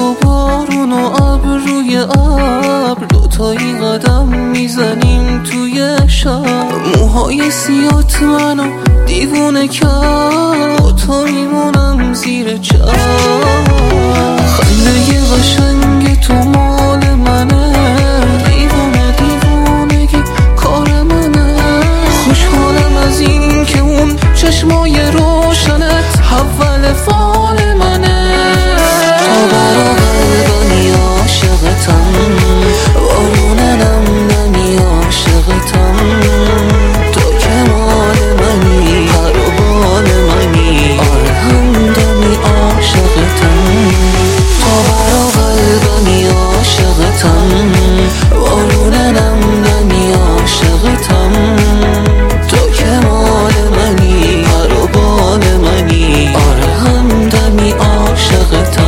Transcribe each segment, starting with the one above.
و بارون و ابروی ابر دوتایی قدم میزنیم توی شب. موهای سیات منو دیوونه کرد، با تو میمونم زیر چشم. خنده قشنگ تو مال منه، دیوونه دیوونگی کار منه. خوشحالم از این که اون چشمای روشنت اول فال منه. تا برا قلبمی عاشقتم، بارون نم نمی عاشقتم. تو که مال منی، پر و بال منی، آره همدمی عاشقتم. تا برا قلبمی عاشقتم، بارون نم نمی عاشقتم. تو که مال منی، پر و بال منی، آره همدمی عاشقتم.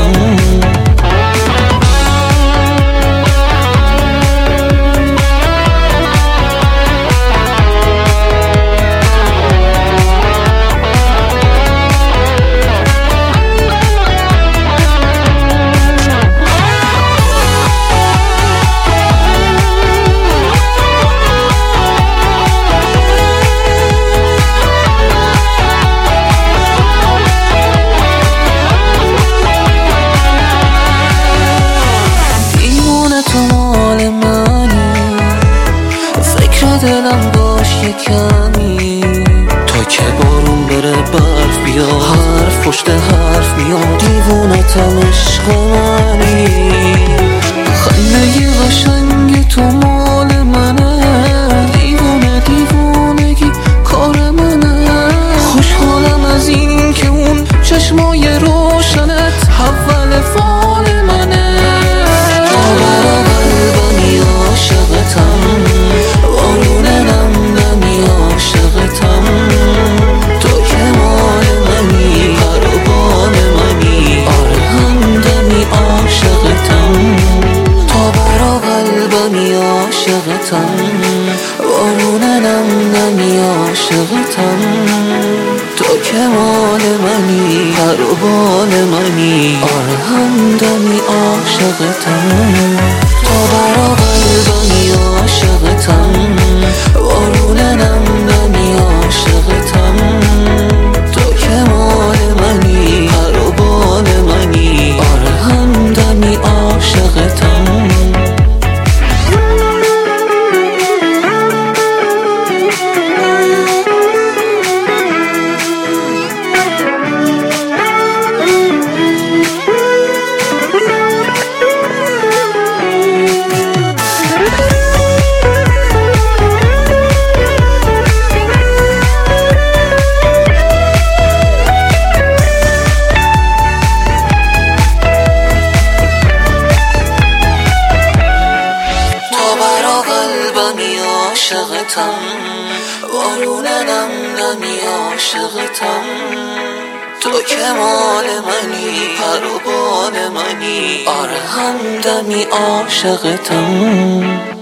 دلم باش یکمی تا که بارون بره برف بیا، حرف پشت حرف میاد، دیوونتم عشق منی. خنده قشنگ تو مال منه، دیوونه دیوونگی کار منه. خوشحالم از این که اون چشمای روشنت اول فال منه. تا برا قلبمی عاشقتم، بارون نم نمی عاشقتم. تو که مال منی، پر و بال منی، آره همدمی عاشقتم. تا برا قلبمی عاشقتم، بارون نم نمی عاشقتم. تو که مال منی، پر و بال منی، آره همدمی عاشقتم. تا برا قلبمی عاشقتم، بارون نم نمی عاشقتم. تو که مال منی، پر و بال منی، آره همدمی عاشقتم. عاشقتم، بارون نم نمی عاشقتم. تو که مال منی، پر و بال منی، آره همدمی عاشقتم.